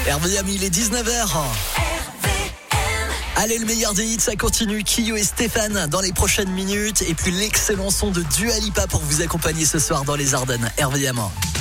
RVM, il est 19h. Allez, le meilleur des hits, ça continue. Kyo et Stéphane dans les prochaines minutes. Et puis l'excellent son de Dua Lipa pour vous accompagner ce soir dans les Ardennes. RVM.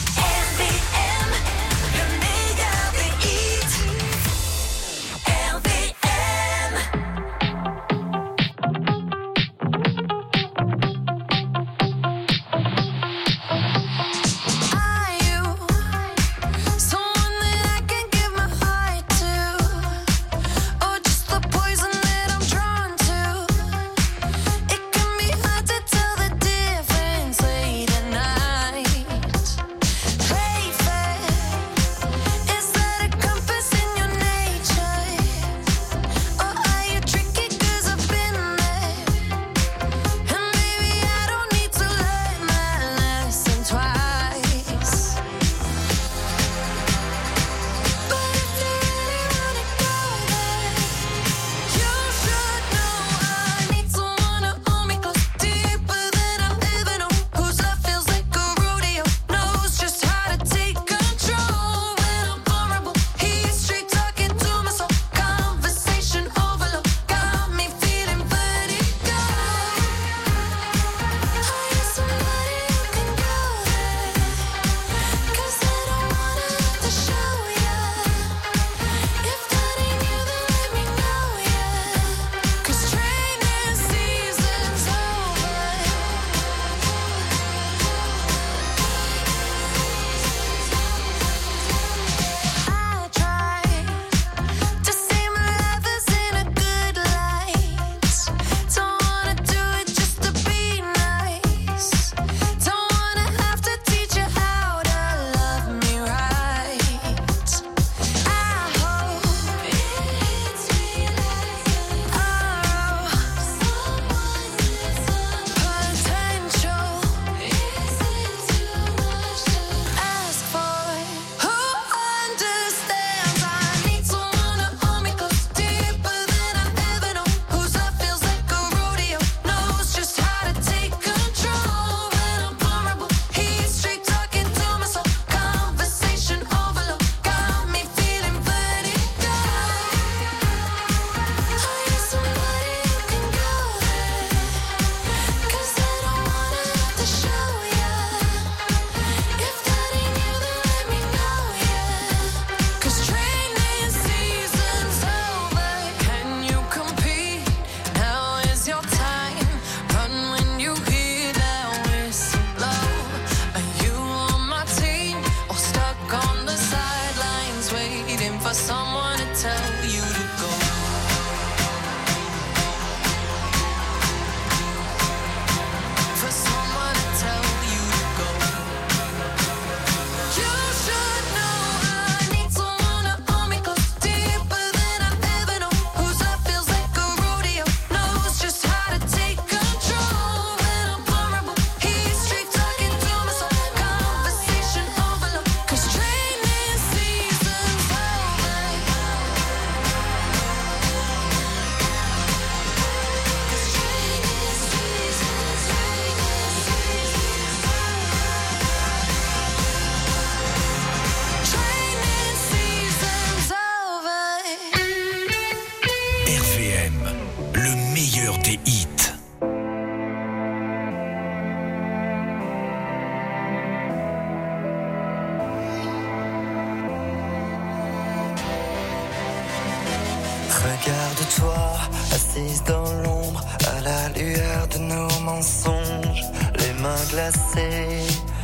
Regarde-toi, assise dans l'ombre, à la lueur de nos mensonges, les mains glacées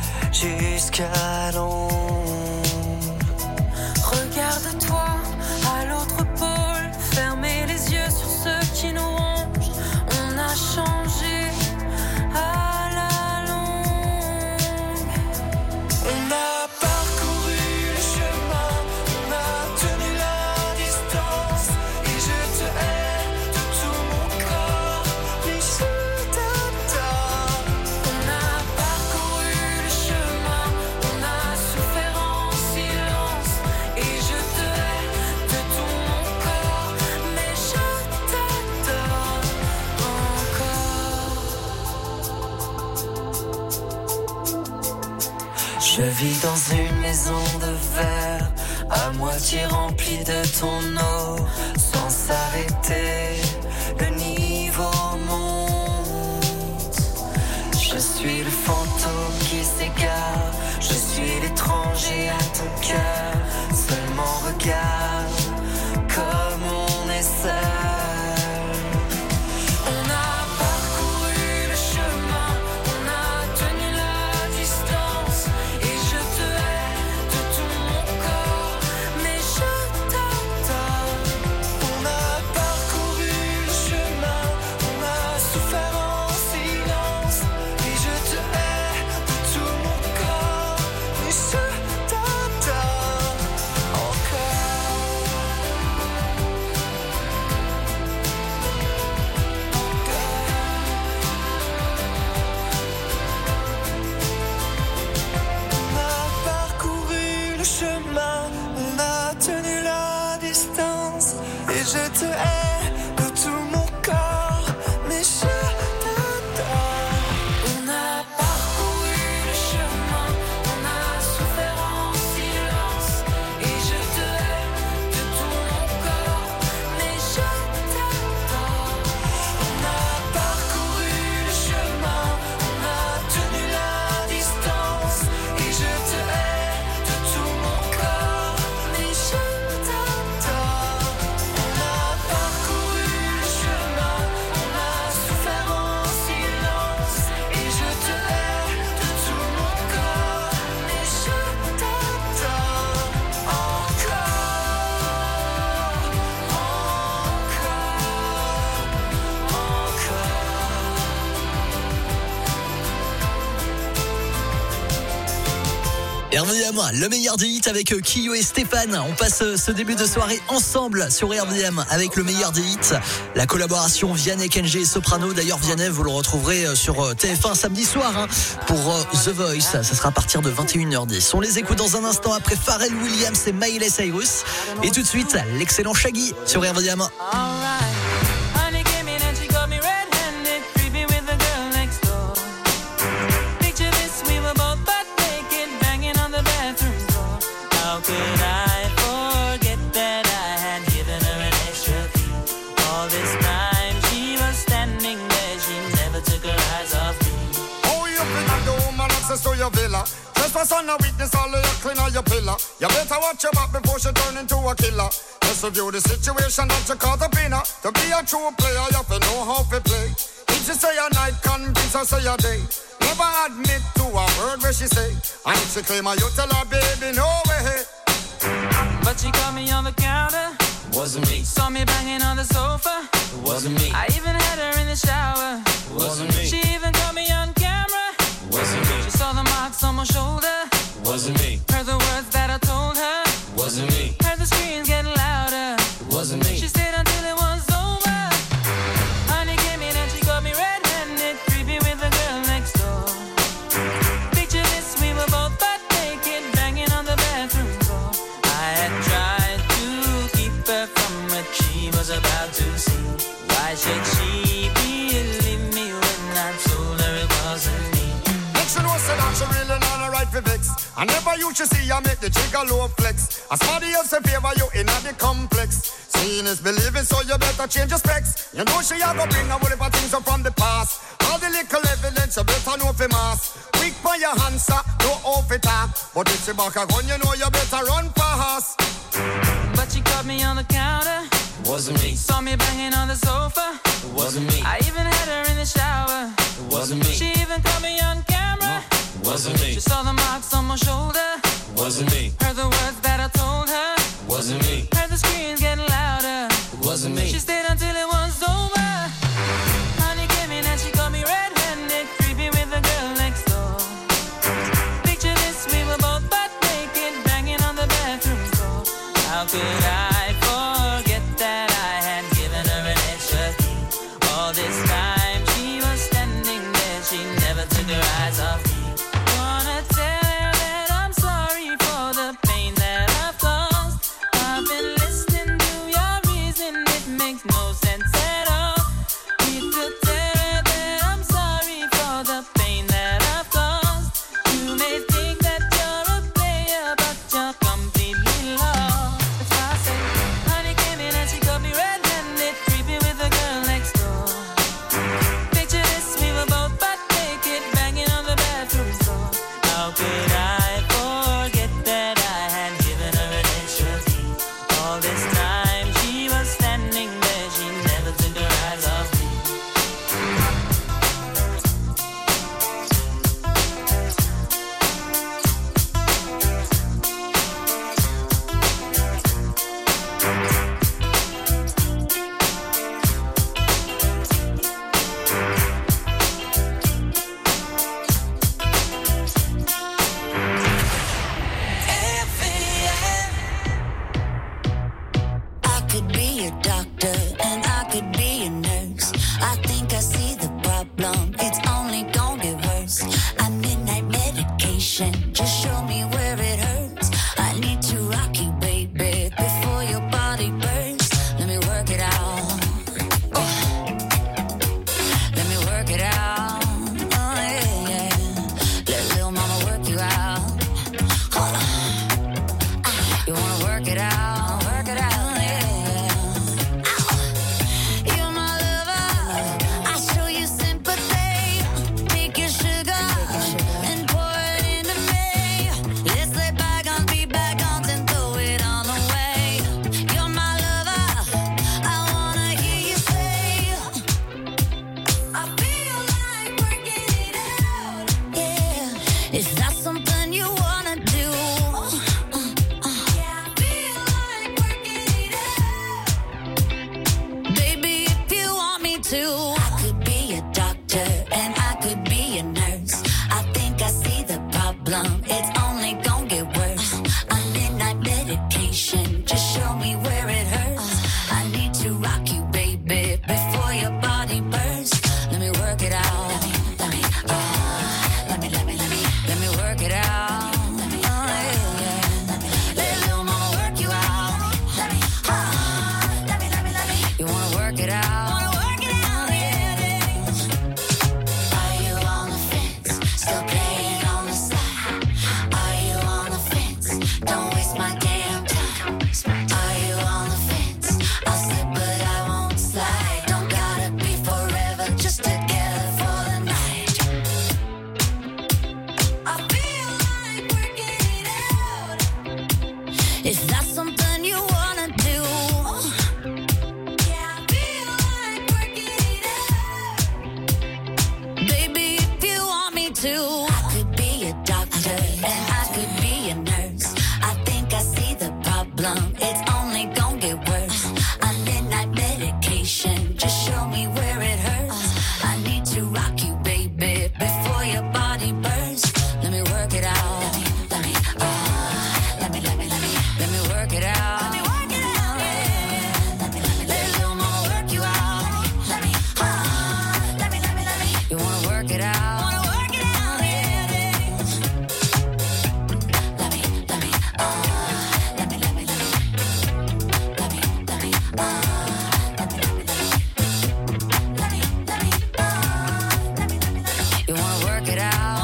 jusqu'à l'ombre. Regarde-toi, à l'autre pôle, fermez les yeux sur ceux qui nous rongent. On a changé à la longue. On a parcouru le chemin, on a tenu la distance, et je te hais de tout mon corps, mais je t'adore. On a parcouru le chemin, on a souffert en silence, et je te hais de tout mon corps, mais je t'adore encore. Je vis dans une maison de verre, à moi moitié rempli de ton eau. Sans s'arrêter, le niveau monte. Je suis le fantôme qui s'égare. Je suis l'étranger à ton cœur. Seulement regarde comme on est seul. On a parcouru le chemin, on a tenu la distance. Et je te hais de tout mon corps, mais je t'adore. On a parcouru le chemin, on a souffert en silence. Et je te hais de tout mon corps, mais je t'adore encore. On a parcouru le chemin, on a tenu la distance. Et je te hais de tout mon corps, mais je t'adore. On a parcouru le chemin, on a souffert en silence. Et je te hais de tout mon corps, mais je t'adore. On a parcouru le chemin, on a tenu la distance. Et je te hais de tout mon corps, mais je t'adore. On a parcouru le chemin, on a souffert en silence. Et je te hais de tout mon corps, mais je t'adore RVM, le meilleur des hits avec Kyo et Stéphane. On passe ce début de soirée ensemble sur RVM avec le meilleur des hits. La collaboration Vianney, Kenji et Soprano. D'ailleurs, Vianney, vous le retrouverez sur TF1 samedi soir pour The Voice. Ça sera à partir de 21h10. On les écoute dans un instant après Pharrell Williams et Miley Cyrus. Et tout de suite, l'excellent Shaggy sur RVM. Alright. Honey came in and she got me red-handed, creepy with the girl next door. Picture this, we were both butt naked, banging on the bathroom floor. How could I forget that I had given her an extra key? All this time she was standing there, she never took her eyes off me. Oh, you bring a the woman access to your villa. Trespass on a weakness, all of you clean on your pillar. You better watch your back before she turn into a killer. Just review the situation that you caught up in her. To be a true player, you have to know how to play. If she say a night, convince her say a day. Never admit to a word where she say. And if she claim her, you tell her, baby, no way. But she caught me on the counter. Wasn't me, Saw me banging on the sofa. wasn't me, I even had her in the shower. wasn't me, She even caught me on camera. wasn't She me, saw the marks on my shoulder. wasn't me, Heard the words that I told her. wasn't me, Heard the screams getting louder. wasn't me. She stayed until it was over. Honey came in and she got me red-handed, creepy with the girl next door. Picture this, we were both butt naked, banging on the bathroom floor. I had tried to keep her from what she was about to see. Why should she believe me when I told her it wasn't me? Next you know, say that she really not a right for vex. I never used to see you make the jigger low flex. As somebody else in favor you in the complex. Seeing is believing, so you better change your specs. You know she a go bring a whole heap of things up from the past. All the little evidence you better know for mass. Quick for your answer, no off it talk. But if she back a gun, you know you better run fast. But she caught me on the counter. Wasn't me, Saw me banging on the sofa. wasn't me, I even had her in the shower. wasn't me, She even caught me on camera. wasn't me, She saw the marks on my shoulder. wasn't me, Heard the words that I told her. wasn't me, Heard the screams getting louder. wasn't She me, stayed until it was over. Honey came in and she got me red-handed, creepy with the girl next door. Picture this, we were both butt naked, banging on the bathroom floor. How could I forget that I had given her an extra key? All this time she was standing there, she never took her eyes off me. Wanna tell her that I'm sorry for the pain that I've caused. I've been listening to your reason, it makes no sense at all. Need to tell her that I'm sorry for the pain that I've caused. You may think that you're a player, but you're completely lost. work it out, work it out, yeah. You're my lover, I show you sympathy. Take your sugar and pour it into me. Let's let bygones be bygones and throw it on away. You're my lover, I wanna hear you say, I feel like working it out, yeah. If that's something you wanna do, yeah, I feel like working it out. Baby, if you want me to, I could be a doctor and I could be a nurse. I think I see the problem, it's only gonna get worse. A midnight medication, just show me where it hurts. I need to rock you, baby, before your body bursts. Let me work it out. Let me work it out. Oh, yeah. Let little mama work you out. You wanna work it out? Are you on the fence? Still playing on the side? Are you on the fence? Don't waste my damn time. Are you on the fence? I'll slip but I won't slide. Don't gotta be forever, just together for the night. I feel like working it out. If that's something you wanna do, yeah, I feel like working it out. Baby, if you want me to, I could be a doctor and I could be a nurse. I think I see the problem, it's only gonna get worse. A midnight medication, just show me where it hurts. I need to rock you, baby, before your body bursts. Let me work it out. Let me work it out. Let little mama work you out. You wanna work it out? You wanna work it out?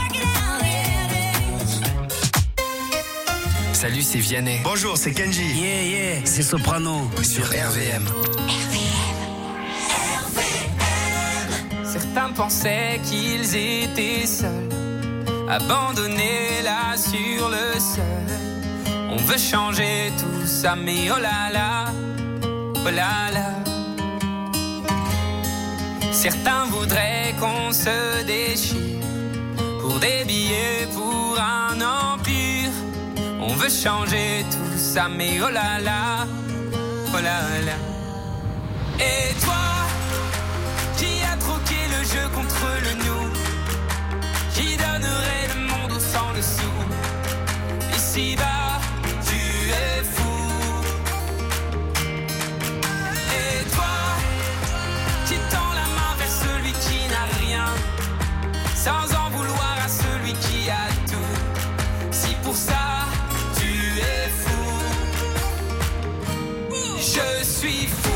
Salut, c'est Vianney. Bonjour, c'est Kenji. C'est Soprano. Sur RVM. Certains pensaient qu'ils étaient seuls, abandonnés là sur le sol. On veut changer tout ça, mais oh là là, oh là là. Certains voudraient qu'on se déchire pour des billets, pour un empire. On veut changer tout ça, mais oh là là, oh là là. Et toi, qui a troqué le jeu contre le nous, qui donnerait le monde au sang dessous. Ici-bas, tu es fou. Et toi, qui tend la main vers celui qui n'a rien, sans en vouloir à celui qui a tout. Si pour ça, tu es fou, je suis fou.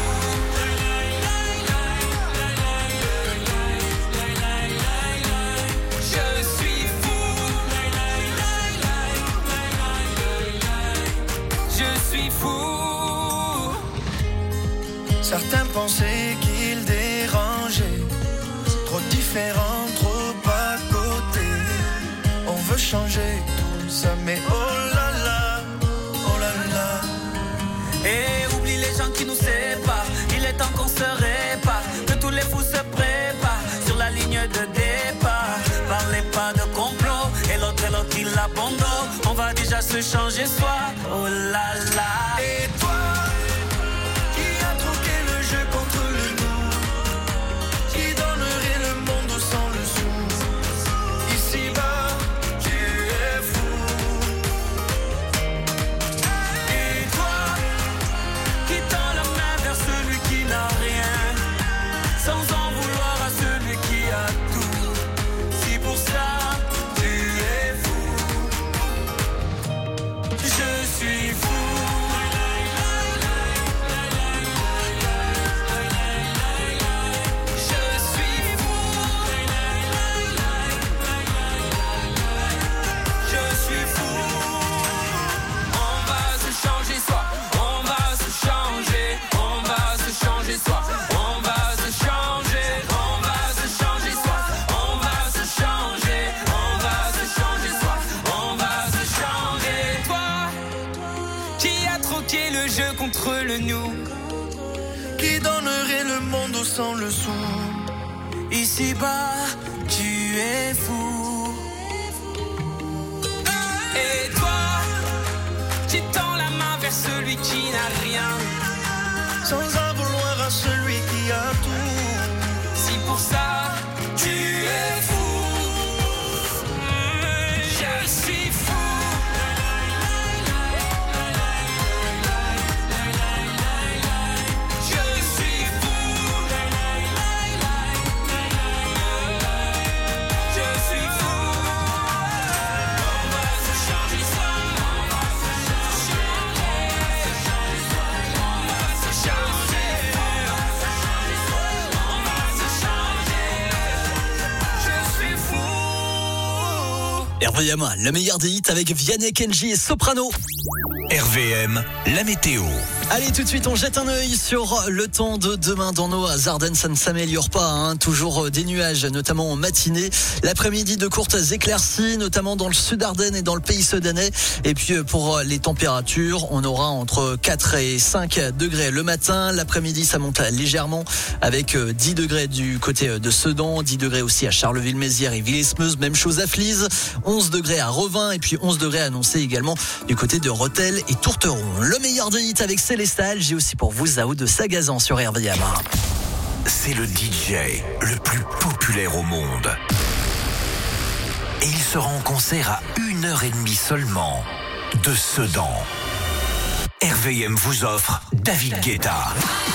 Certains pensaient qu'ils dérangeaient, trop différents, trop à côté. On veut changer tout ça, mais oh là là, oh là là. Et oublie les gens qui nous séparent. Il est temps qu'on se répare, que tous les fous se préparent sur la ligne de départ. Parlez pas de complot, et l'autre il l'abandonne. On va déjà se changer soi, oh là là. Et toi, qui a troqué le jeu contre le nous, qui donnerait le monde sans le sou. Ici-bas, tu es fou. Et toi, qui tend la main vers celui qui n'a rien, sans en vouloir à celui qui a tout. Si pour ça, tu es fou, je suis le jeu contre le nous. Qui donnerait le monde sans le sou? Ici-bas, tu es fou. Et toi, tu tends la main vers celui qui n'a rien, sans en vouloir à celui qui a tout. si pour ça tu es fou. Je suis fou. Je suis fou. Je suis fou. On va se changer soi. On va se changer. On va se changer. Je suis fou. RVM, le meilleur des hits avec Vianney, Kenji et Soprano. RVM, la météo. Allez, tout de suite, on jette un œil sur le temps de demain dans nos Ardennes. Ça ne s'améliore pas, hein. Toujours des nuages, notamment en matinée. L'après-midi, de courtes éclaircies, notamment dans le sud Ardennes et dans le pays sedanais. Et puis, pour les températures, on aura entre 4 et 5 degrés le matin. L'après-midi, ça monte légèrement avec 10 degrés du côté de Sedan, 10 degrés aussi à Charleville-Mézières et Villers-Meuse. Même chose à Flize, 11 degrés à Revin et puis 11 degrés annoncés également du côté de Rethel et Tourteron. Le meilleur des hits avec Célestal. J'ai aussi pour vous Zao de Sagazan sur RVM. C'est le DJ le plus populaire au monde. Et il sera en concert à 1h30 seulement de Sedan. RVM vous offre David Guetta.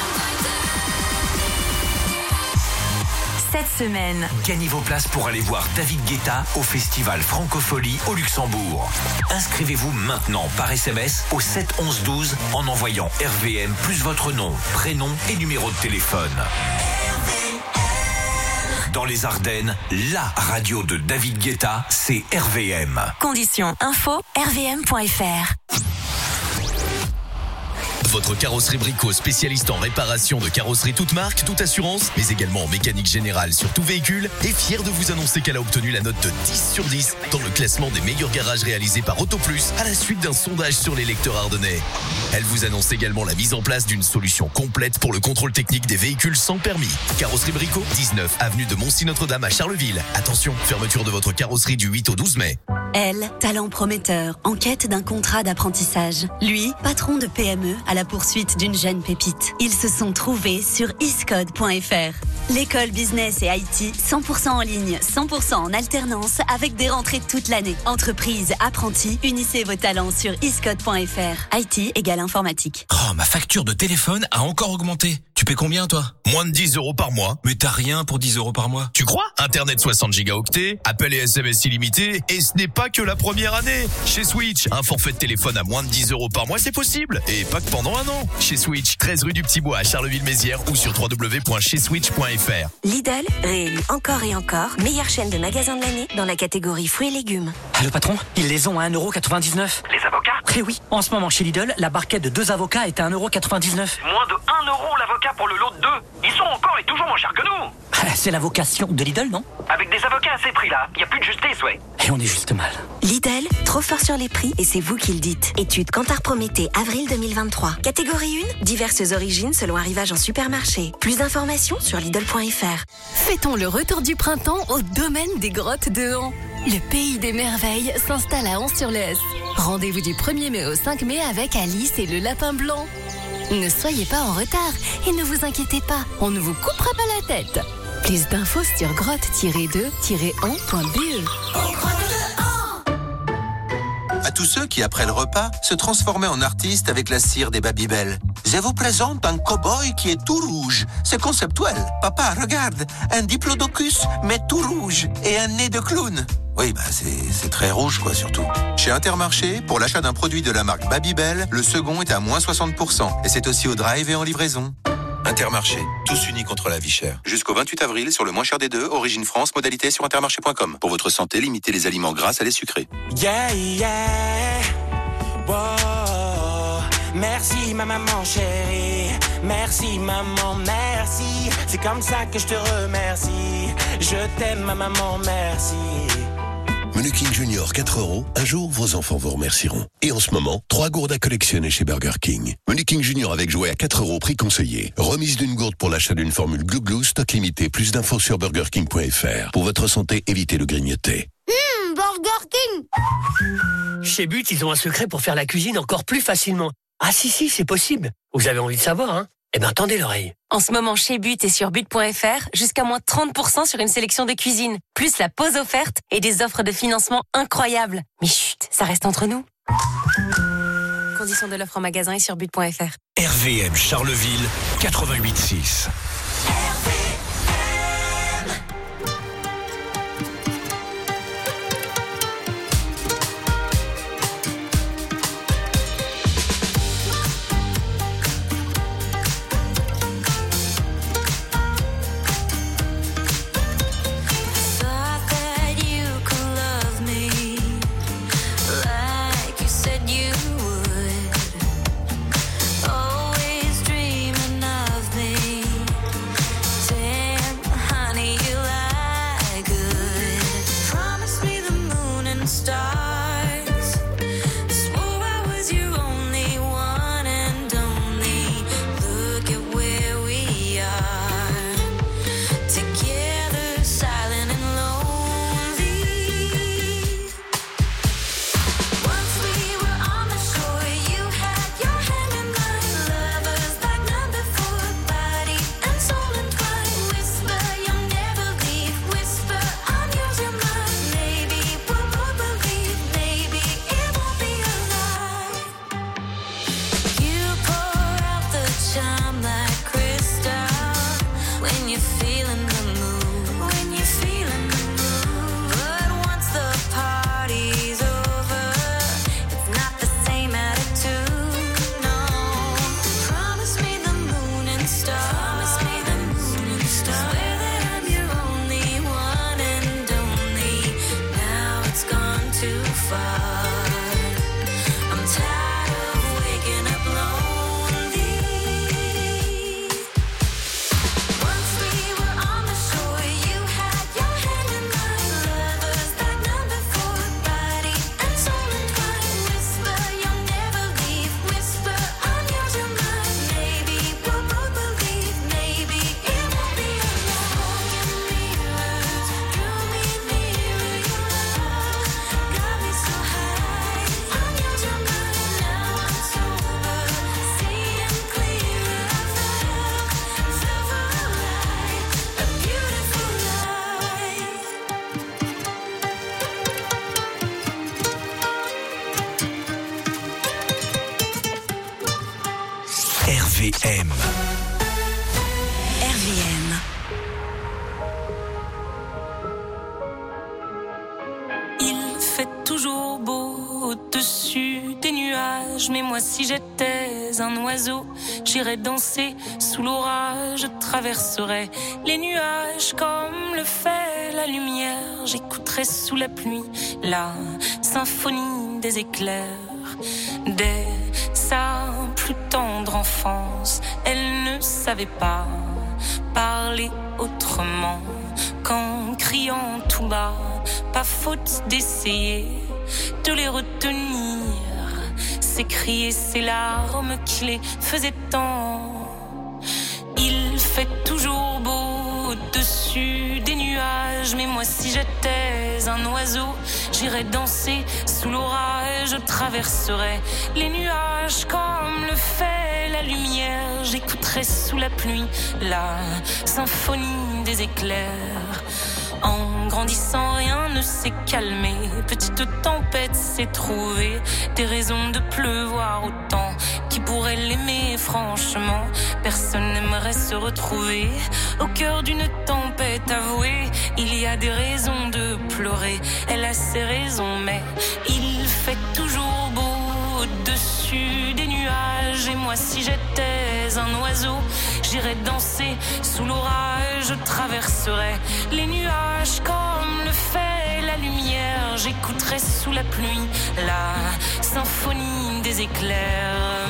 Cette semaine, Gagnez vos places pour aller voir David Guetta au festival Francophonie au Luxembourg. Inscrivez-vous maintenant par SMS au 7 11 12 en envoyant RVM plus votre nom, prénom et numéro de téléphone. Dans les Ardennes, la radio de David Guetta, c'est RVM. conditions info rvm.fr. Votre carrosserie Brico, spécialiste en réparation de carrosserie toute marque, toute assurance, mais également en mécanique générale sur tout véhicule, est fière de vous annoncer qu'elle a obtenu la note de 10 sur 10 dans le classement des meilleurs garages réalisés par AutoPlus à la suite d'un sondage sur les lecteurs ardennais. Elle vous annonce également la mise en place d'une solution complète pour le contrôle technique des véhicules sans permis. Carrosserie Brico, 19 avenue de Moncy-Notre-Dame à Charleville. Attention, fermeture de votre carrosserie du 8 au 12 mai. Elle, talent prometteur, en quête d'un contrat d'apprentissage. Lui, patron de PME à la poursuite d'une jeune pépite. Ils se sont trouvés sur iscode.fr. L'école business et IT, 100% en ligne, 100% en alternance, avec des rentrées toute l'année. Entreprise, apprentis, unissez vos talents sur iscode.fr. IT égale informatique. Oh, ma facture de téléphone a encore augmenté. Tu paies combien, toi? Moins de 10 € par mois. Mais t'as rien pour 10 € par mois. Tu crois? Internet 60 gigaoctets, appel et SMS illimité, et ce n'est pas que la première année. Chez Switch, un forfait de téléphone à moins de 10 € par mois, c'est possible. Et pas que pendant un an. Chez Switch, 13 rue du Petit Bois à Charleville-Mézières ou sur www.chezswitch.fr. Lidl, réélu encore et encore, meilleure chaîne de magasins de l'année dans la catégorie fruits et légumes. Le patron, ils les ont à 1,99 €. Les avocats? Eh oui, en ce moment chez Lidl, la barquette de 2 avocats est à 1,99 €. Moins de 1 € l'avocat pour le lot de 2. Ils sont encore et toujours moins chers que nous. C'est la vocation de Lidl, non? Avec des avocats à ces prix-là, il n'y a plus de justice, ouais. Et on est juste mal. Lidl, trop fort sur les prix et c'est vous qui le dites. Étude Kantar Prométhée, avril 2023. Catégorie 1, diverses origines selon arrivage en supermarché. Plus d'informations sur Lidl.fr. Fêtons le retour du printemps au domaine des grottes de Han. Le pays des merveilles s'installe à Han-sur-Lesse. Rendez-vous du 1er mai au 5 mai avec Alice et le lapin blanc. Ne soyez pas en retard et ne vous inquiétez pas, on ne vous coupera pas la tête. Plus d'infos sur grotte-2-han.be. À tous ceux qui, après le repas, se transformaient en artistes avec la cire des Babybel. Je vous présente un cow-boy qui est tout rouge. C'est conceptuel. Papa, regarde, un diplodocus, mais tout rouge, et un nez de clown. Oui, c'est très rouge, quoi, surtout. Chez Intermarché, pour l'achat d'un produit de la marque Babybel, le second est à moins 60%. Et c'est aussi au drive et en livraison. Intermarché, tous unis contre la vie chère. Jusqu'au 28 avril, sur le moins cher des deux, Origine France, modalité sur intermarché.com. Pour votre santé, limitez les aliments gras à les sucrés. Yeah, yeah, wow. Merci ma maman chérie, merci maman, merci. C'est comme ça que je te remercie. Je t'aime ma maman, merci. Menu King Junior 4 €. Un jour, vos enfants vous remercieront. Et en ce moment, 3 gourdes à collectionner chez Burger King. Menu King Junior avec jouet à 4 €, prix conseillé. Remise d'une gourde pour l'achat d'une formule Glouglou, stock limité. Plus d'infos sur burgerking.fr. Pour votre santé, évitez le grignoter. Burger King. Chez But, ils ont un secret pour faire la cuisine encore plus facilement. Ah si, c'est possible. Vous avez envie de savoir, hein? Eh ben, tendez l'oreille. En ce moment, chez But et sur but.fr, jusqu'à moins 30% sur une sélection de cuisine. Plus la pause offerte et des offres de financement incroyables. Mais chut, ça reste entre nous. Conditions de l'offre en magasin et sur but.fr. RVM Charleville 88.6. RVM. RVM. Il fait toujours beau au-dessus des nuages, mais moi si j'étais un oiseau, j'irais danser sous l'orage, je traverserais les nuages comme le fait la lumière, j'écouterais sous la pluie la symphonie des éclairs. Dès sa plus tendre enfance, elle ne savait pas parler autrement qu'en criant tout bas. Pas faute d'essayer de les retenir, ces cris et ces larmes qui les faisaient tant. Il fait toujours beau au-dessus des nuages, mais moi si j'étais un oiseau, j'irais danser sous l'orage, je traverserais les nuages comme le fait la lumière, j'écouterais sous la pluie la symphonie des éclairs. En grandissant, rien ne s'est calmé. Petite tempête s'est trouvée, des raisons de pleuvoir autant. Qui pourrait l'aimer, franchement? Personne n'aimerait se retrouver au cœur d'une tempête avouée. Il y a des raisons de pleurer, elle a ses raisons, mais il fait toujours beau au-dessus des nuages. Et moi, si j'étais un oiseau, j'irais danser sous l'orage, je traverserais les nuages comme le fait la lumière, j'écouterais sous la pluie la symphonie des éclairs.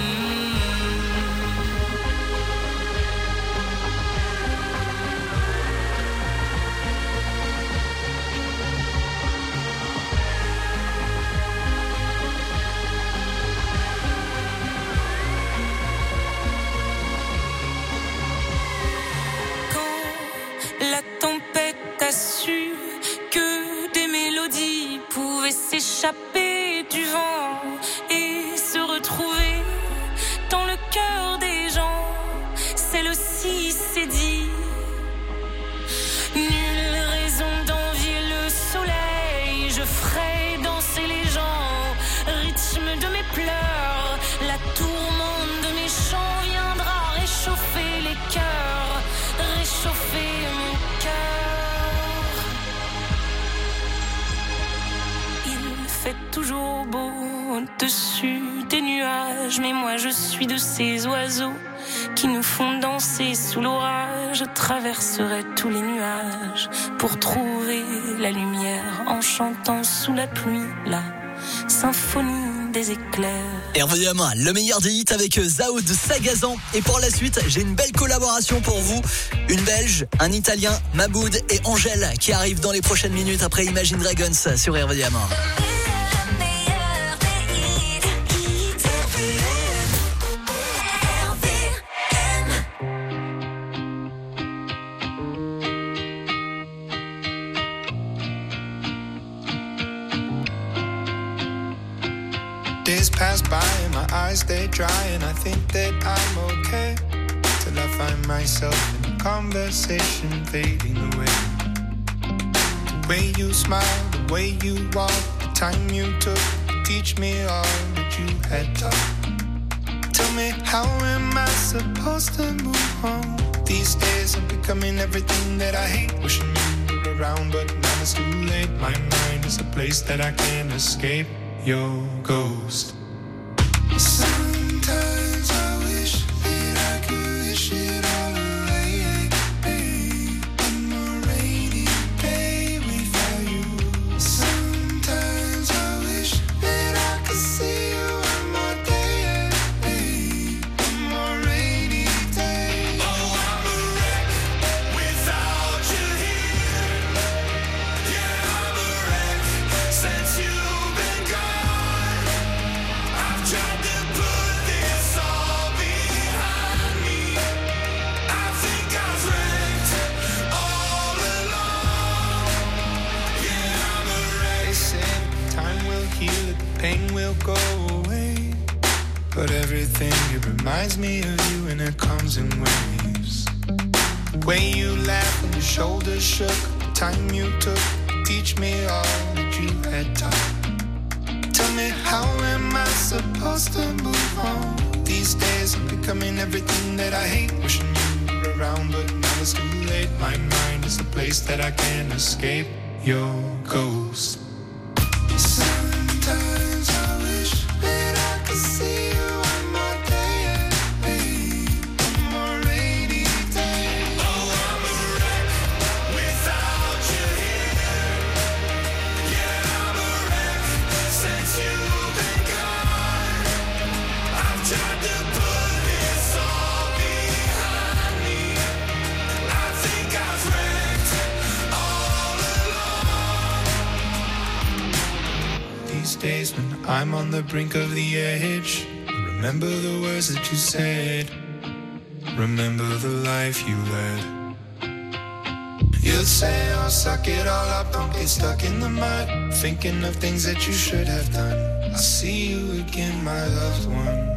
fait toujours beau au-dessus des nuages. Mais moi je suis de ces oiseaux qui nous font danser sous l'orage. Je traverserai tous les nuages pour trouver la lumière en chantant sous la pluie la symphonie des éclairs. RVM, le meilleur des hits avec Zao de Sagazan. Et pour la suite, j'ai une belle collaboration pour vous. Une Belge, un Italien, Maboud et Angèle qui arrivent dans les prochaines minutes après Imagine Dragons sur RVM. Days pass by and my eyes stay dry, and I think that I'm okay till I find myself in a conversation fading away. The way you smile, the way you walk, the time you took to teach me all that you had taught. Tell me, how am I supposed to move on? These days I'm becoming everything that I hate. Wishing you were around, but now it's too late. My mind is a place that I can't escape. Your ghost. Sometimes I wish that I could wish it all away. One more rainy day without you. Sometimes I wish that I could see you one more day. One more rainy day. Oh, I'm a wreck without you here. Yeah, I'm a wreck since you've been gone. Tried to put this all behind me. I think I was wrecked all along. Yeah, I'm a wreck. They said time will heal it, the pain will go away. But everything, it reminds me of you, and it comes in waves. The way you laughed and your shoulders shook, the time you took to teach me all that you had taught. Tell me, how am I supposed to move on? These days I'm becoming everything that I hate. Wishing you were around, but now it's too late. My mind is a place that I can't escape. Your ghost. Sometimes I wish that I could see you one more day. One more rainy day. Oh, I'm a wreck without you here. Yeah, I'm a wreck since you've been gone. I've tried to put this all behind me. I think I was wrecked all along. These days when I'm on the brink of the edge, remember the words that you said. Remember the life you led. You'd say, oh, suck it all up, don't get stuck in the mud. Thinking of things that you should have done. I'll see you again, my loved one.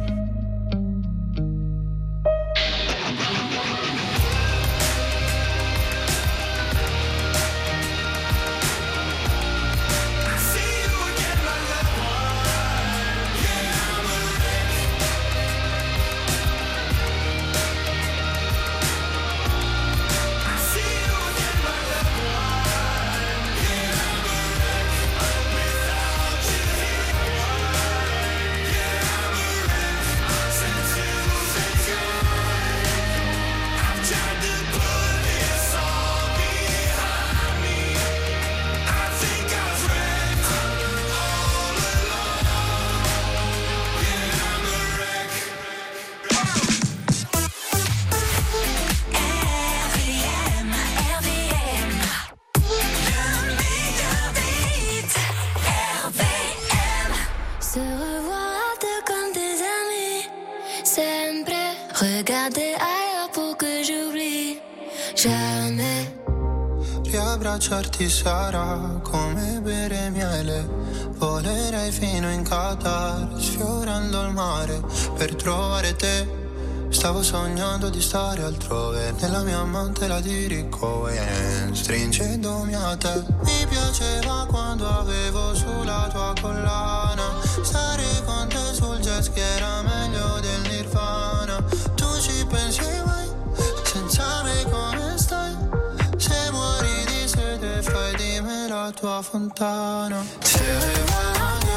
Regardez ailleurs pour que j'oublie jamais. Riabbracciarti sarà come bere miele. Volerei fino in Qatar, sfiorando il mare per trovare te. Stavo sognando di stare altrove, nella mia mantela di Ricohen, stringendomi a te. Mi piaceva quando avevo sulla tua collana, stare con te sul jet ski era meglio del Nirvana. Tu ci pensi mai, senza me come stai? Se muori di sete fai di me la tua fontana. Se vai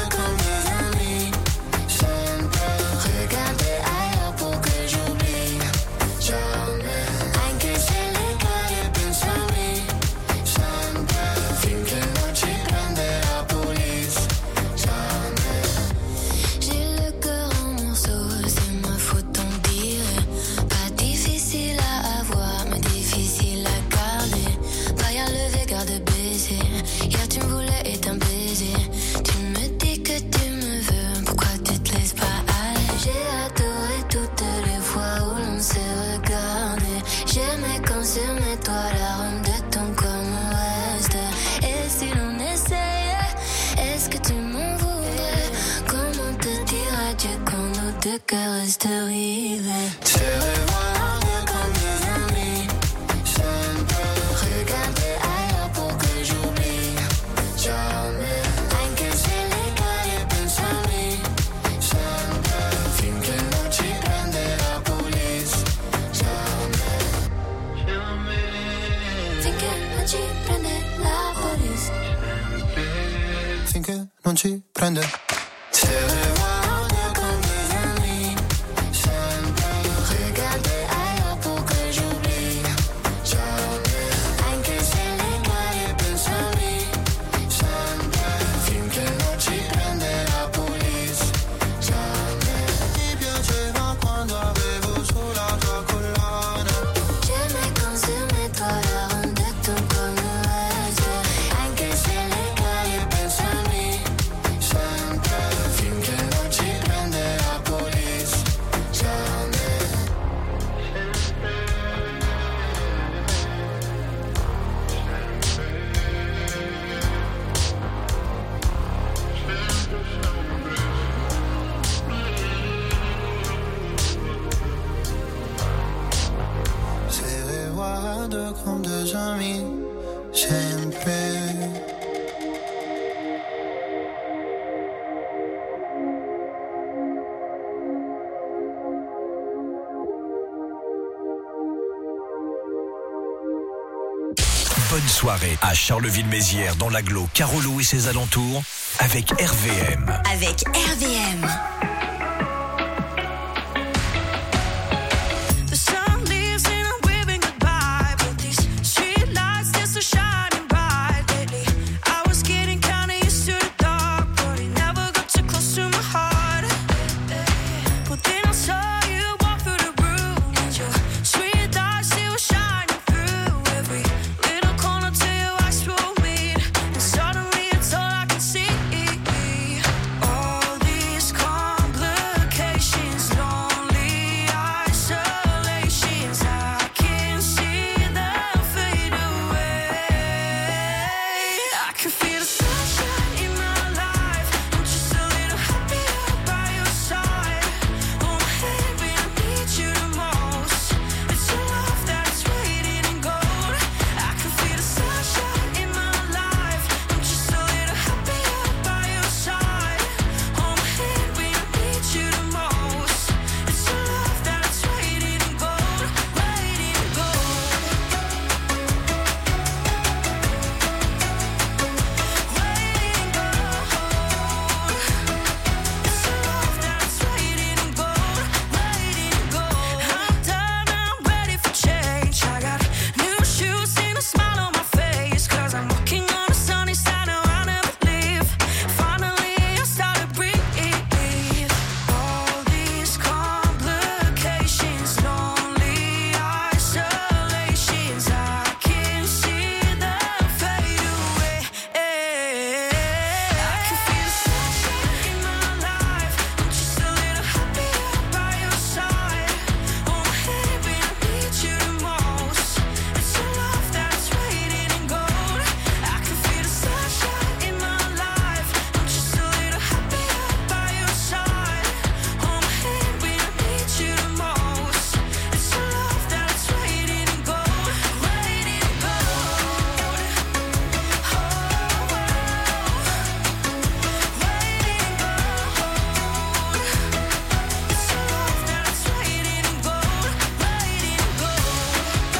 toutes les fois où l'on s'est regardé. J'aimais quand j'aimais toi, l'arôme de ton corps me reste. Et si l'on essayait, est-ce que tu m'en voudrais? Comment te dire adieu quand nos deux cœurs restent rivés? Tu revois comme des amis. Je ne peux regarder ailleurs pour que j'oublie. Jamais. Anche se le cade pensami. Sempre. Finché non ci prende la police. Jamais. Finché non ci prende la police. Finché non ci prende. Se revois comme des amis. Sempre. Regarder ailleurs pour que j'oublie. Jamais. Anche se le cade pensami. Sempre. Finché non ci prende la police. Jamais. Ti piaceva quando avevo sulla tua collana. J'aimais quand j'aimais toi, l'arôme de ton corps me reste. Anche se le cade pensami. Sempre. Finché non ci prende la police. Jamais. Se reguardo comme deux amis. Sempre. Bonne soirée à Charleville-Mézières dans l'agglo Carolo et ses alentours avec RVM. Avec RVM. The sun leaves and I'm waving goodbye, but these street lights just are shining bright lately. I was getting kinda used to the dark, but it never got too close to my heart. But then I saw you walk through the room, and your street lights they were shining through every little corner till your eyes will meet, and suddenly it's all I can see. All these complications, lonely isolations, I can see them fade away. I can feel the sunshine in my life. I'm just a little happier by your side. Hold my hand when I need you the most. It's your love that's waiting in gold. I can feel the sunshine in my life. I'm just a little happier by your side. Hold my hand when I need you the most. It's your love that's waiting in gold, waiting in gold. Waiting in gold. It's your love that's waiting in gold, waiting in gold. I'm done, I'm ready for change. I got new shoes and a smile on my face, 'cause I'm walking on the sunny side and I never leave. Finally I start to breathe. All these complications, lonely isolations, I can see them fade away. I can feel the sunshine in my life. I'm just a little happier by your side. Hold my hand when I need you the most. It's your love that's waiting in gold. I can feel the sunshine in my life. I'm just a little happier by your side. Hold my hand when I need you the most. It's your love that's waiting in gold, waiting in gold. Waiting in gold. It's your love that's waiting in gold, waiting in gold.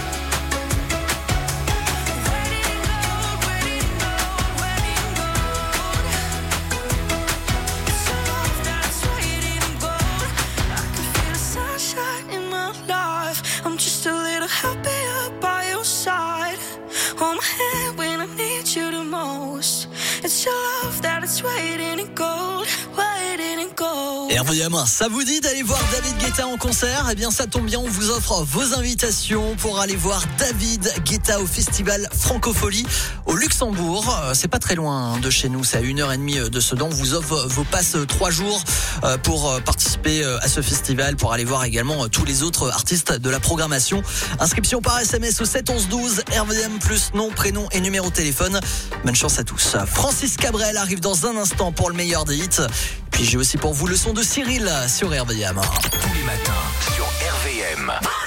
Waiting in gold, waiting in gold, waiting in gold. It's your love that's waiting in gold. I can feel the sunshine in my life. I'm just a little happier by your side. Hold my hand when I need you the most. It's your love that is waiting in gold, waiting in gold. RVM, ça vous dit d'aller voir David Guetta Guetta en concert, eh bien ça tombe bien, on vous offre vos invitations pour aller voir David Guetta au festival Francophonie au Luxembourg. C'est pas très loin de chez nous, c'est à 1h30 de Sedan. On vous offre vos passes 3 jours pour participer à ce festival, pour aller voir également tous les autres artistes de la programmation. Inscription par SMS au 7 11 12, RVM plus nom, prénom et numéro de téléphone. Bonne chance à tous. Francis Cabrel arrive dans un instant pour le meilleur des hits. Puis j'ai aussi pour vous le son de Cyril sur RVM. Tous les matins sur RVM.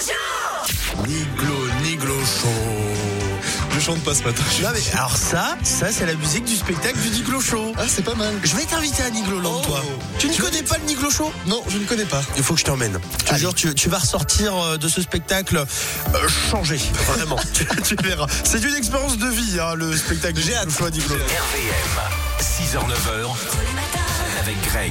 Niglo Show. Je chante pas ce matin. Non mais alors ça c'est la musique du spectacle du Niglo Show. Ah, c'est pas mal. Je vais t'inviter à Nigloland, toi. Tu ne connais pas le Niglo Show? Non, je ne connais pas. Il faut que je t'emmène. Je te jure, tu vas ressortir de ce spectacle changé. Vraiment. tu verras. C'est une expérience de vie, hein, le spectacle. J'ai hâte. RVM, 6h, 9h, avec Greg.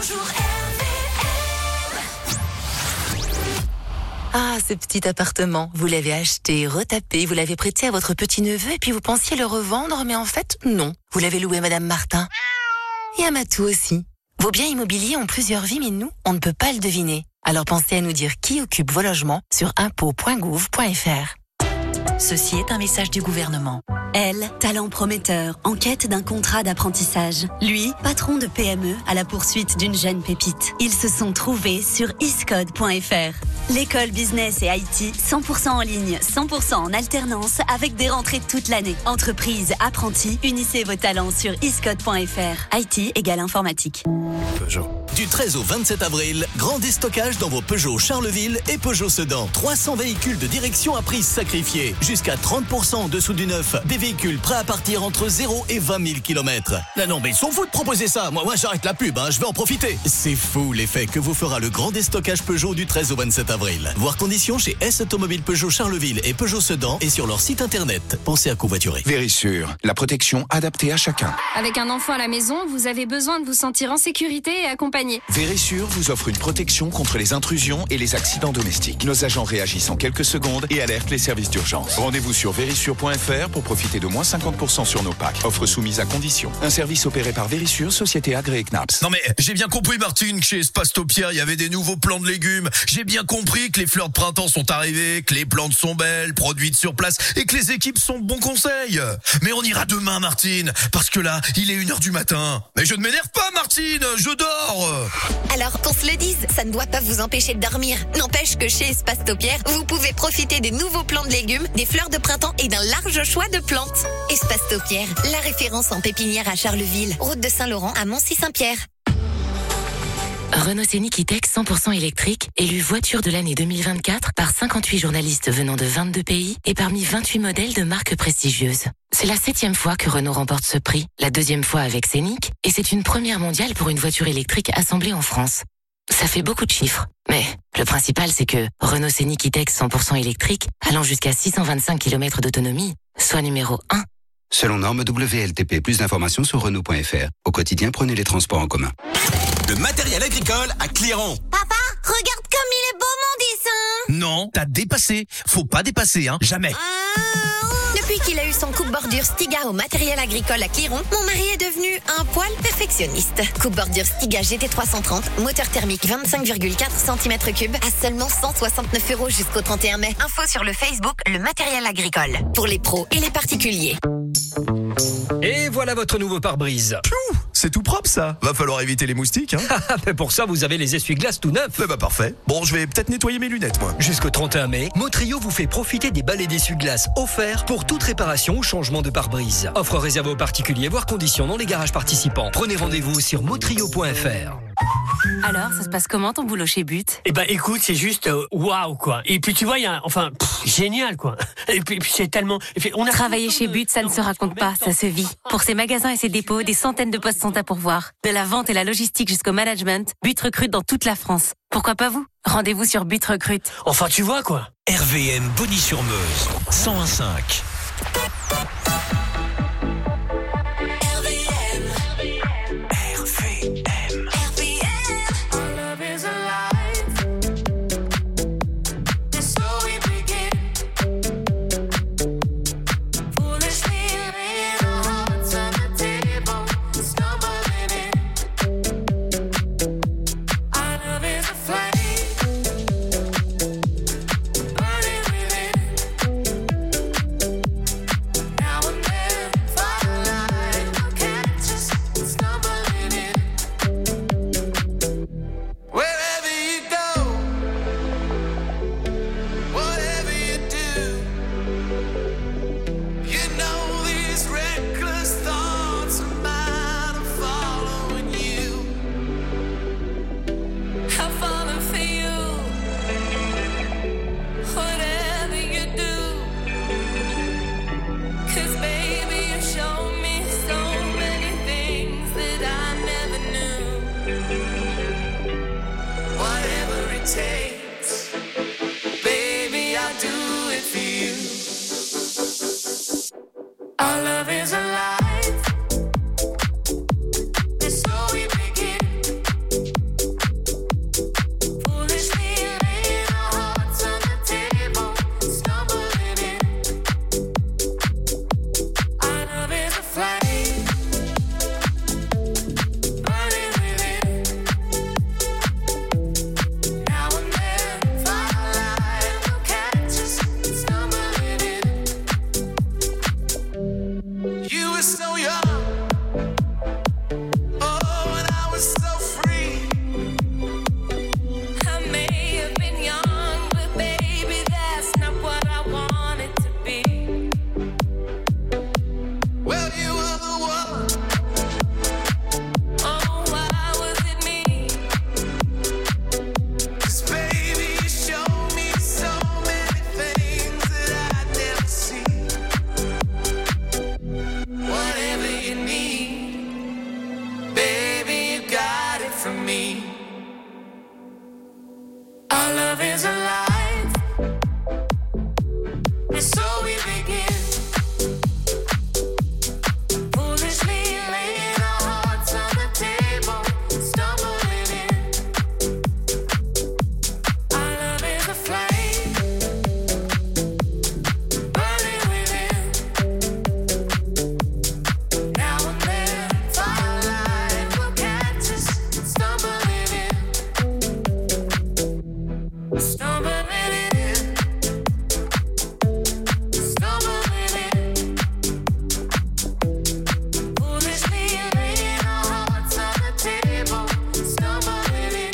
Ah, ce petit appartement, vous l'avez acheté, retapé, vous l'avez prêté à votre petit-neveu et puis vous pensiez le revendre, mais en fait, non. Vous l'avez loué à Madame Martin. Et à Matou aussi. Vos biens immobiliers ont plusieurs vies, mais nous, on ne peut pas le deviner. Alors pensez à nous dire qui occupe vos logements sur impôts.gouv.fr. Ceci est un message du gouvernement. Elle, talent prometteur, en quête d'un contrat d'apprentissage. Lui, patron de PME, à la poursuite d'une jeune pépite. Ils se sont trouvés sur iscode.fr. L'école business et IT, 100% en ligne, 100% en alternance, avec des rentrées toute l'année. Entreprise, apprentis, unissez vos talents sur iscode.fr. IT égale informatique. Peugeot. Du 13 au 27 avril, grand déstockage dans vos Peugeot Charleville et Peugeot Sedan. 300 véhicules de direction à prix sacrifié. Jusqu'à 30% en dessous du neuf. Des véhicules prêts à partir entre 0 et 20 000 km. Non, mais ils sont fous de proposer ça. Moi j'arrête la pub, je vais en profiter. C'est fou l'effet que vous fera le grand déstockage Peugeot du 13 au 27 avril. Voir conditions chez S Automobile Peugeot Charleville et Peugeot Sedan et sur leur site internet. Pensez à covoiturer. Vérissure, la protection adaptée à chacun. Avec un enfant à la maison, vous avez besoin de vous sentir en sécurité et accompagné. Vérissure vous offre une protection contre les intrusions et les accidents domestiques. Nos agents réagissent en quelques secondes et alertent les services d'urgence. Rendez-vous sur vérissure.fr pour profiter de moins 50% sur nos packs. Offre soumise à condition. Un service opéré par Vérissure, société agréée CNAPS. Non mais j'ai bien compris Martine que chez Espace Taupière il y avait des nouveaux plants de légumes. J'ai bien compris que les fleurs de printemps sont arrivées, que les plantes sont belles, produites sur place et que les équipes sont de bons conseils. Mais on ira demain Martine, parce que là il est 1h du matin. Mais je ne m'énerve pas Martine, je dors. Alors qu'on se le dise, ça ne doit pas vous empêcher de dormir. N'empêche que chez Espace Taupière, vous pouvez profiter des nouveaux plants de légumes, des fleurs de printemps et d'un large choix de plantes. Espace Taupière, la référence en pépinière à Charleville, route de Saint-Laurent à Moncy-Saint-Pierre. Renault Scénic E-Tech 100% électrique, élu voiture de l'année 2024 par 58 journalistes venant de 22 pays et parmi 28 modèles de marques prestigieuses. C'est la 7e fois que Renault remporte ce prix, la 2e fois avec Scénic, et c'est une première mondiale pour une voiture électrique assemblée en France. Ça fait beaucoup de chiffres, mais le principal c'est que Renault Scénic E-Tech 100% électrique, allant jusqu'à 625 km d'autonomie, soit numéro 1. Selon norme WLTP, plus d'informations sur Renault.fr. Au quotidien, prenez les transports en commun. Le matériel agricole à Cléron. Papa, regarde comme il est beau mon dessin. Non, t'as dépassé. Faut pas dépasser, jamais. Depuis qu'il a eu son coupe-bordure Stiga au matériel agricole à Cléron, mon mari est devenu un poil perfectionniste. Coupe-bordure Stiga GT330, moteur thermique 25,4 cm3 à seulement 169 € jusqu'au 31 mai. Info sur le Facebook Le Matériel Agricole. Pour les pros et les particuliers. Et voilà votre nouveau pare-brise. C'est tout propre ça. Va falloir éviter les moustiques. Mais pour ça, vous avez les essuie-glaces tout neufs. Parfait. Bon, je vais peut-être nettoyer mes lunettes, moi. Jusqu'au 31 mai, Motrio vous fait profiter des balais d'essuie-glaces offerts pour toute réparation ou changement de pare-brise. Offre réservée aux particuliers, voire conditions dans les garages participants. Prenez rendez-vous sur motrio.fr. Alors, ça se passe comment ton boulot chez But? Eh ben, écoute, c'est juste waouh quoi. Et puis tu vois, il y a, génial quoi. Et puis c'est tellement. Travailler chez But, ça ne se raconte pas, ça se vit. Pour ses magasins et ses dépôts, des centaines de postes sont à pourvoir. De la vente et la logistique jusqu'au management, But recrute dans toute la France. Pourquoi pas vous? Rendez-vous sur But Recrute. Enfin, tu vois quoi. RVM Bonny-sur-Meuse, 101.5. it takes. Baby, I'll do it for you. Our love is alive. It's so we begin. Foolishly laying our hearts on the table, stumbling in. Our love is a flame, burning within. Now and then, firelight will catch us, stumbling in. You were so young, oh, and I was so free. I may have been young, but baby, that's not what I wanted to be. Well, you were the one. Oh, why was it me? 'Cause baby, you showed me so many things that I'd never seen. Whatever you need, baby, you got it from me. Our love is alive, and so we begin. Foolishly laying our hearts on the table, stumbling in. Our love is a flame, burning within. Now and then, firelight will catch us, stumbling in. Stumbling in. Stumbling in. Foolishly laying our hearts on the table, stumbling in.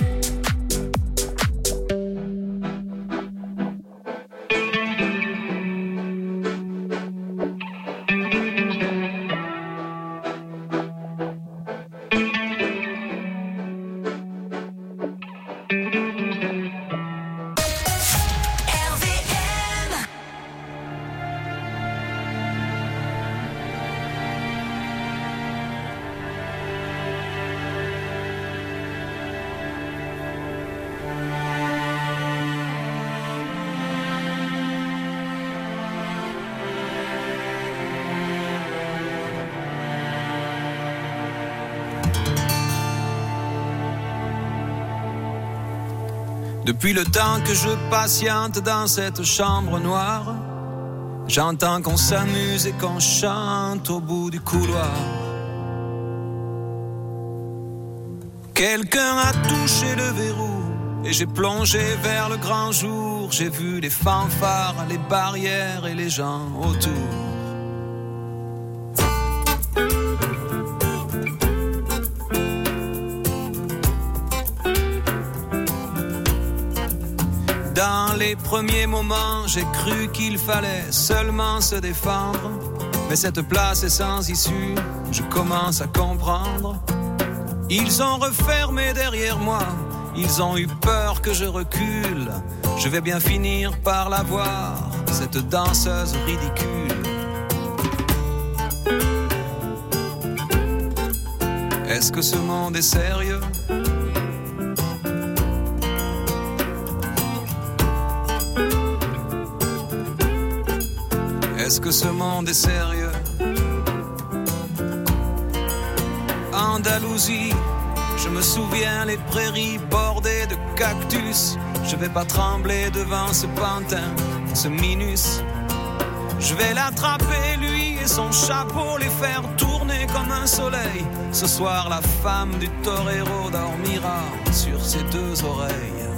Depuis le temps que je patiente dans cette chambre noire, j'entends qu'on s'amuse et qu'on chante au bout du couloir. Quelqu'un a touché le verrou et j'ai plongé vers le grand jour. J'ai vu les fanfares, les barrières et les gens autour. Dans les premiers moments, j'ai cru qu'il fallait seulement se défendre. Mais cette place est sans issue, je commence à comprendre. Ils ont refermé derrière moi, ils ont eu peur que je recule. Je vais bien finir par la voir, cette danseuse ridicule. Est-ce que ce monde est sérieux ? Est-ce que ce monde est sérieux ? Andalousie, je me souviens les prairies bordées de cactus. Je vais pas trembler devant ce pantin, ce minus. Je vais l'attraper lui et son chapeau, les faire tourner comme un soleil. Ce soir la femme du torero dormira sur ses deux oreilles.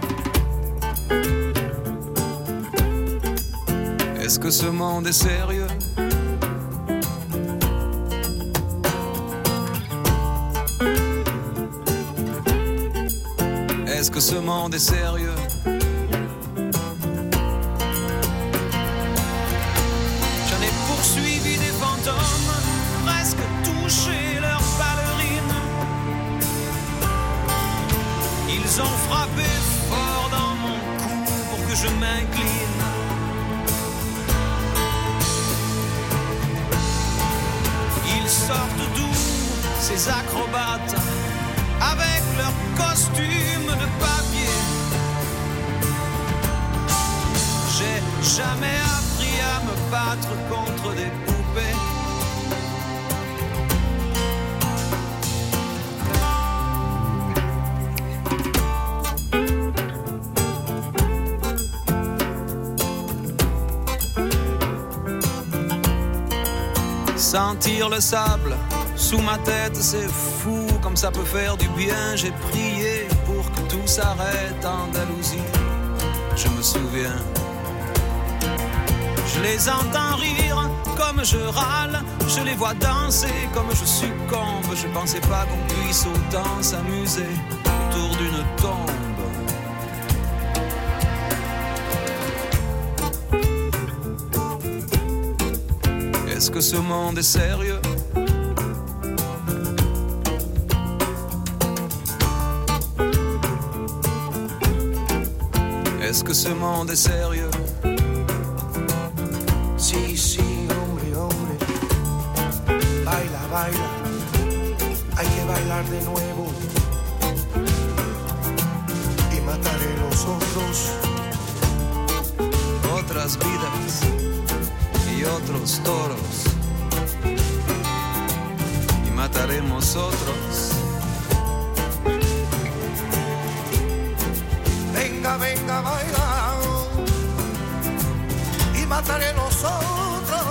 Est-ce que ce monde est sérieux ? Est-ce que ce monde est sérieux ? J'en ai poursuivi des fantômes, presque touché leurs ballerines. Ils ont frappé fort dans mon cou pour que je m'incline. Ils sortent d'où ces acrobates avec leurs costumes de papier jamais appris à me battre contre des poupées. Sentir le sable sous ma tête, c'est fou comme ça peut faire du bien. J'ai prié pour que tout s'arrête en Andalousie. Je me souviens, je les entends rire comme je râle, je les vois danser comme je succombe. Je pensais pas qu'on puisse autant s'amuser autour d'une tombe. Est-ce que ce monde est sérieux? Est-ce que ce monde est sérieux? Sí, sí, hombre, hombre. Baila, baila. Hay que bailar de nuevo. Y mataré los otros. Otras vidas y otros toros. Y mataremos otros. Venga, venga, baila. Y mataré los otros.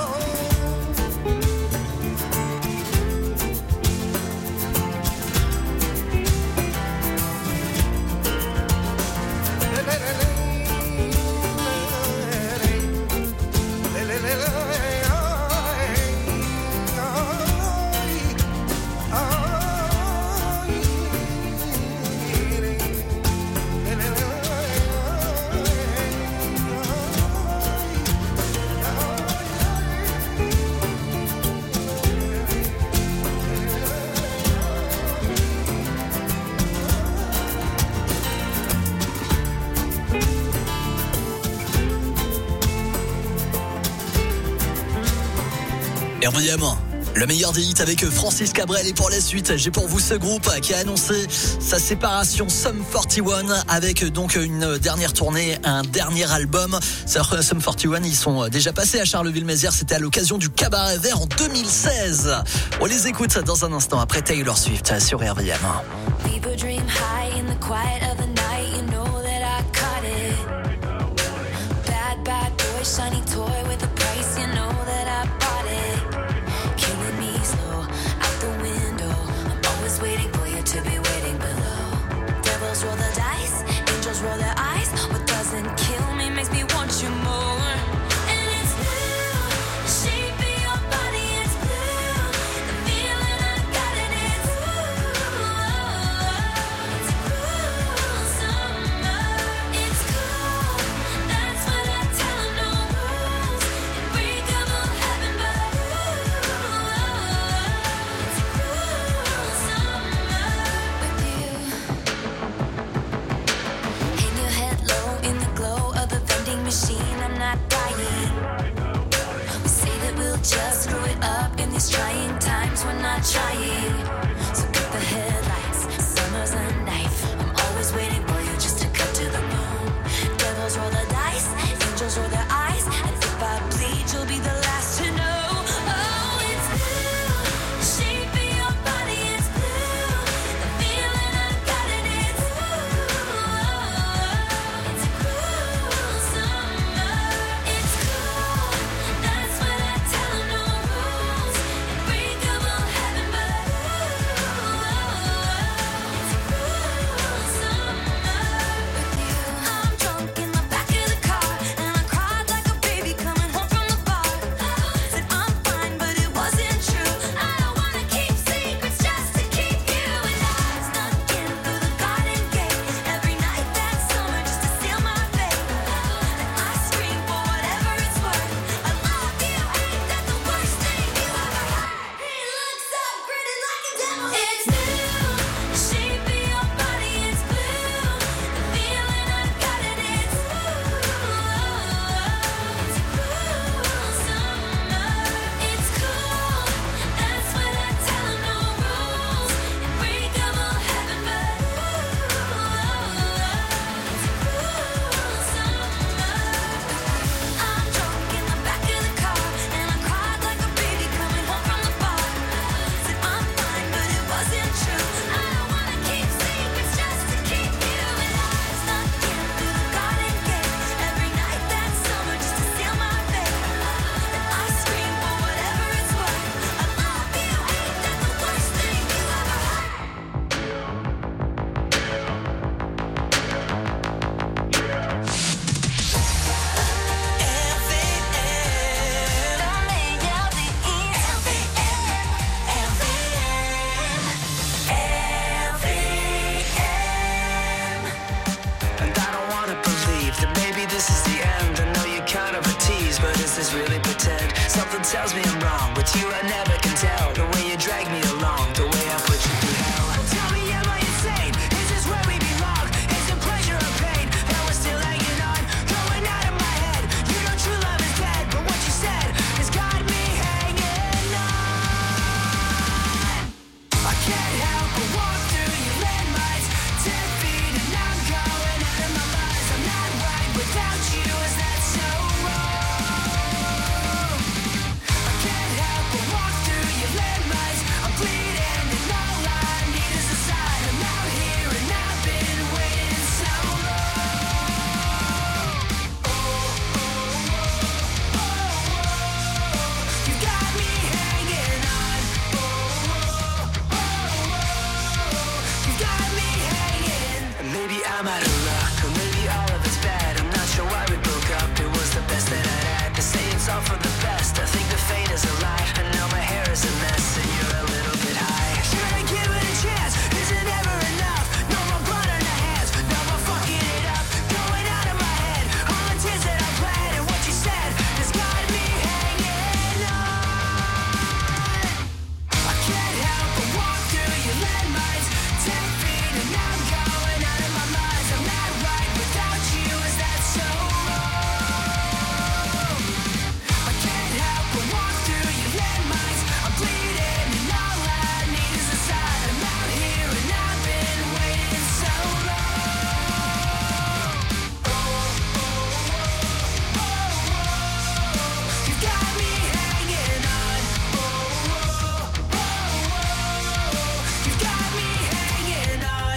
RVM, le meilleur des hits avec Francis Cabrel. Et pour la suite, j'ai pour vous ce groupe qui a annoncé sa séparation, Sum 41, avec donc une dernière tournée, un dernier album. C'est-à-dire Sum 41, ils sont déjà passés à Charleville-Mézières. C'était à l'occasion du Cabaret Vert en 2016. On les écoute dans un instant après Taylor Swift sur RVM. People dream high in the quiet of the night. You know that I caught it. Bad, bad boy, shiny toy with a price. You know that I bought it. Killing me slow, out the window. I'm always waiting for you to be waiting below. Devils roll the dice, angels roll their eyes. What doesn't kill me makes me want you more. And it's blue, the shape of your body is blue. The feeling I got it is blue. It's cool summer, it's cool. That's what I tell 'em, no rules. Unbreakable heaven, but it's cool summer with you. Hang your head low in the glow of the vending machine. I'm not dying. We say that we'll just screw it up in these trying times. We're not trying. So cut the headlights. Summer's a knife. I'm always waiting for you just to cut to the bone. Devils roll the dice. Angels roll their eyes. And if I bleed, you'll be the last to know. Oh, it's blue. The shape of your body is blue. The feeling I got it is blue. It's cool summer. It's cool. That's what I tell 'em, no rules. Unbreakable heaven, but tells me I'm wrong. With you I never can tell. The way you drag me along, the way I put you through hell. Tell me, am I insane? Is this where we belong? Is it pleasure or pain? And we're still hanging on, going out of my head. You know true love is dead, but what you said has got me hanging on. I can't help but walk through your landmines. 10 feet and I'm going out of my mind. I'm not right without you, is that so wrong? I can't help but walk through your landmines. I'm bleeding and all I need is a sign. I'm out here and I've been waiting so long. You got me hanging on. You got me hanging. Maybe I'm out of luck, or maybe all of it's bad. I'm not sure why we broke up. It was the best that I'd had. To say it's all for the best. I think the fate is a lie. And now my hair is a mess, and you're a little bit high. Should I give it a chance? Is it ever enough? No more blood on the hands. No more fucking it up. Going out of my head. All the tears that I bled and what you said has got me hanging on. I can't help but walk through your landmines. 10 feet and I'm going out of my mind. I'm not right without you, is that so wrong? I can't help but walk through your landmines. I'm bleeding and all I need is a sign. I'm out here and I've been waiting so long. You got me hanging on. You got me hanging on.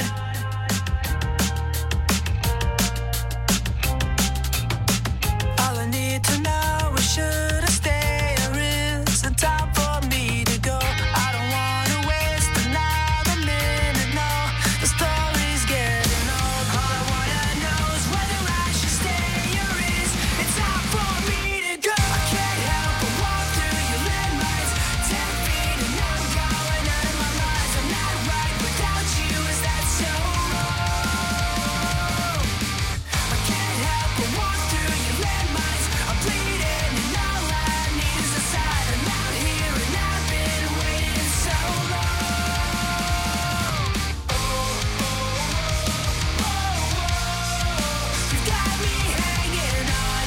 All I need to know is should I stay or is it time for me to go? I don't wanna waste another minute, no. The story's getting old. All I wanna know is whether I should stay or is it time for me to go? I can't help but walk through your landmines. 10 feet and I'm going out of my mind. I'm not right without you, is that so wrong? I can't help but walk through your landmines. I'm bleeding and all I need is a sign. I'm out here and I've been waiting so long. You got me hanging on.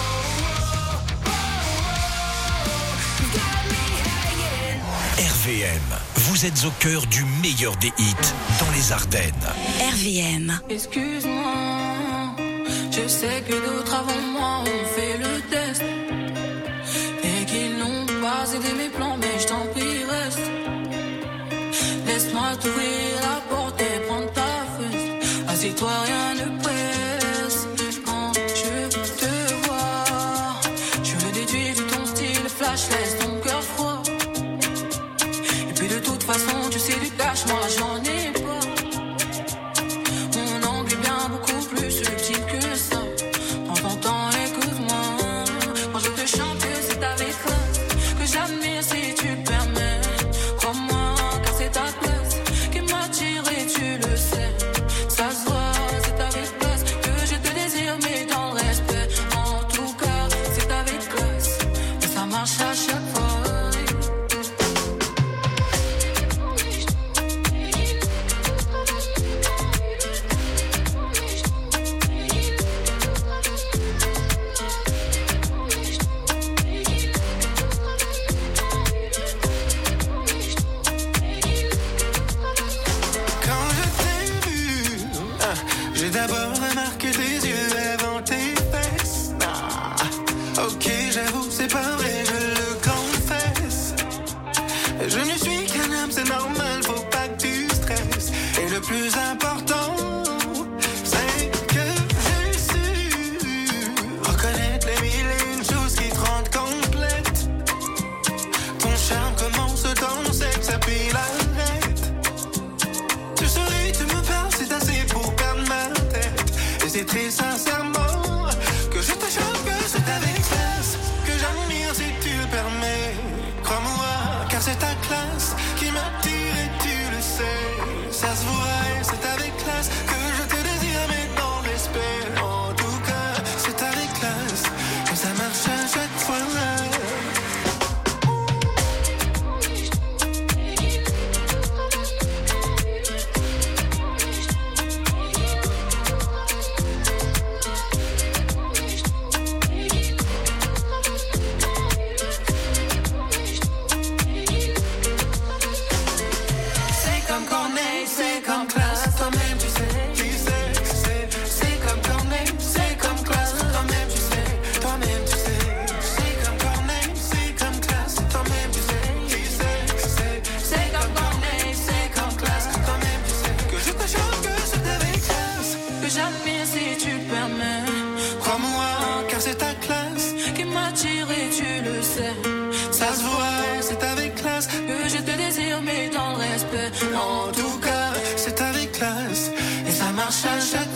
You got me hanging. RVM, vous êtes au cœur du meilleur des hits dans les Ardennes. RVM. Excuse-moi, je sais que d'autres avant moi ont fait le test et qu'ils n'ont pas aidé mes plans, mais je t'en prie reste. Laisse-moi t'ouvrir la porte et prendre ta fesse. Assieds-toi, rien ne presse. Quand je te vois, je le déduis de ton style flash, laisse ton cœur froid. Et puis de toute façon, tu sais du cash, moi j'en ai pas. Mon angle est bien beaucoup plus subtil que ça. Prends ton temps, écoute-moi. Quand je te chante, c'est avec classe que j'admire si tu permets. Crois-moi, car c'est ta place qui m'attire et tu le sais. Ça se voit, c'est avec classe que je te désire, mais dans le respect. En tout cas, c'est avec classe. Et ça marche à chaque fois. Quand je t'ai vu, j'ai d'abord remarqué tes yeux avant tes fesses. Ok, j'avoue, c'est pas vrai, je le confesse. Je ne suis qu'un homme, c'est normal, faut pas que tu stresses. Et le plus important, c'est que j'ai su reconnaître les mille et une choses qui te rendent complète. Ton charme commence dans le sexe, puis l'arrête. Tu souris, tu me parles, c'est assez pour perdre ma tête. Et c'est très sincèrement que je te choque, que c'est avec classe que j'admire cherche